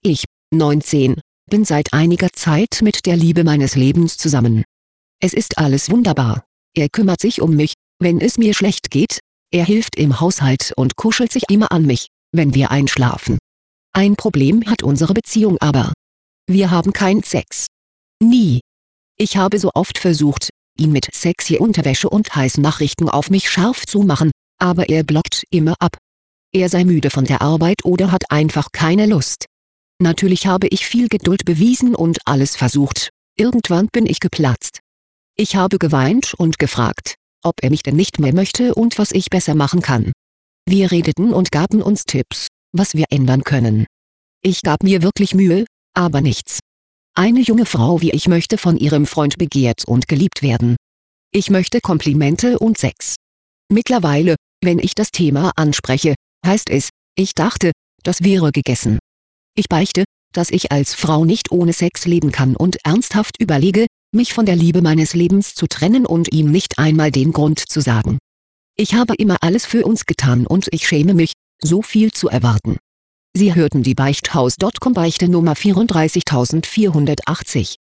Ich, 19, bin seit einiger Zeit mit der Liebe meines Lebens zusammen. Es ist alles wunderbar. Er kümmert sich um mich, wenn es mir schlecht geht, er hilft im Haushalt und kuschelt sich immer an mich, wenn wir einschlafen. Ein Problem hat unsere Beziehung aber. Wir haben keinen Sex. Nie. Ich habe so oft versucht, ihn mit sexy Unterwäsche und heißen Nachrichten auf mich scharf zu machen, aber er blockt immer ab. Er sei müde von der Arbeit oder hat einfach keine Lust. Natürlich habe ich viel Geduld bewiesen und alles versucht, irgendwann bin ich geplatzt. Ich habe geweint und gefragt, ob er mich denn nicht mehr möchte und was ich besser machen kann. Wir redeten und gaben uns Tipps, was wir ändern können. Ich gab mir wirklich Mühe, aber nichts. Eine junge Frau wie ich möchte von ihrem Freund begehrt und geliebt werden. Ich möchte Komplimente und Sex. Mittlerweile, wenn ich das Thema anspreche, heißt es, ich dachte, das wäre gegessen. Ich beichte, dass ich als Frau nicht ohne Sex leben kann und ernsthaft überlege, mich von der Liebe meines Lebens zu trennen und ihm nicht einmal den Grund zu sagen. Ich habe immer alles für uns getan und ich schäme mich, so viel zu erwarten. Sie hörten die Beichthaus.com Beichte Nummer 34480.